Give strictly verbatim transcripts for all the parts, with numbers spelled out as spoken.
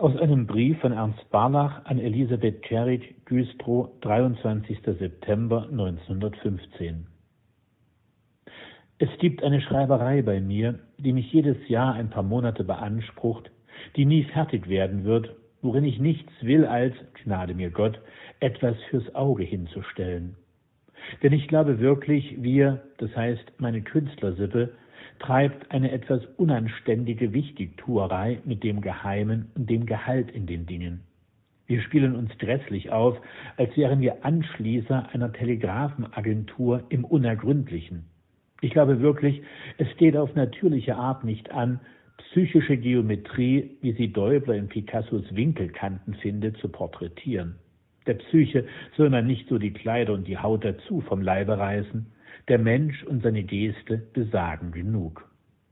Aus einem Brief von Ernst Barlach an Elisabeth Kerig, Güstrow, dreiundzwanzigster September neunzehnhundertfünfzehn. Es gibt eine Schreiberei bei mir, die mich jedes Jahr ein paar Monate beansprucht, die nie fertig werden wird, worin ich nichts will als, Gnade mir Gott, etwas fürs Auge hinzustellen. Denn ich glaube wirklich, wir, das heißt meine Künstlersippe, treibt eine etwas unanständige Wichtigtuerei mit dem Geheimen und dem Gehalt in den Dingen. Wir spielen uns grässlich auf, als wären wir Anschließer einer Telegrafenagentur im Unergründlichen. Ich glaube wirklich, es steht auf natürliche Art nicht an, psychische Geometrie, wie sie Däubler in Picassos Winkelkanten findet, zu porträtieren. Der Psyche soll man nicht so die Kleider und die Haut dazu vom Leibe reißen, der Mensch und seine Geste besagen genug.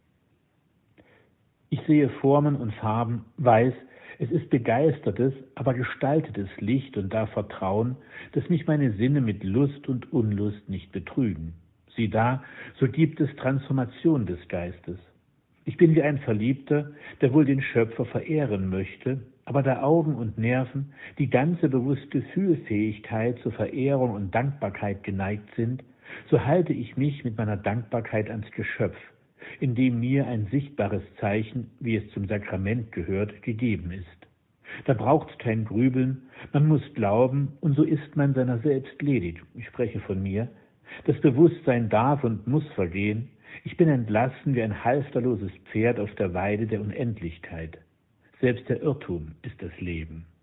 Ich sehe Formen und Farben, weiß, es ist begeistertes, aber gestaltetes Licht und darf vertrauen, dass mich meine Sinne mit Lust und Unlust nicht betrügen. Sieh da, so gibt es Transformation des Geistes. Ich bin wie ein Verliebter, der wohl den Schöpfer verehren möchte, aber da Augen und Nerven, die ganze bewusste Fühlfähigkeit zur Verehrung und Dankbarkeit geneigt sind, so halte ich mich mit meiner Dankbarkeit ans Geschöpf, indem mir ein sichtbares Zeichen, wie es zum Sakrament gehört, gegeben ist. Da braucht's kein Grübeln, man muss glauben, und so ist man seiner selbst ledig. Ich spreche von mir. Das Bewusstsein darf und muss vergehen. Ich bin entlassen wie ein halfterloses Pferd auf der Weide der Unendlichkeit. Selbst der Irrtum ist das Leben.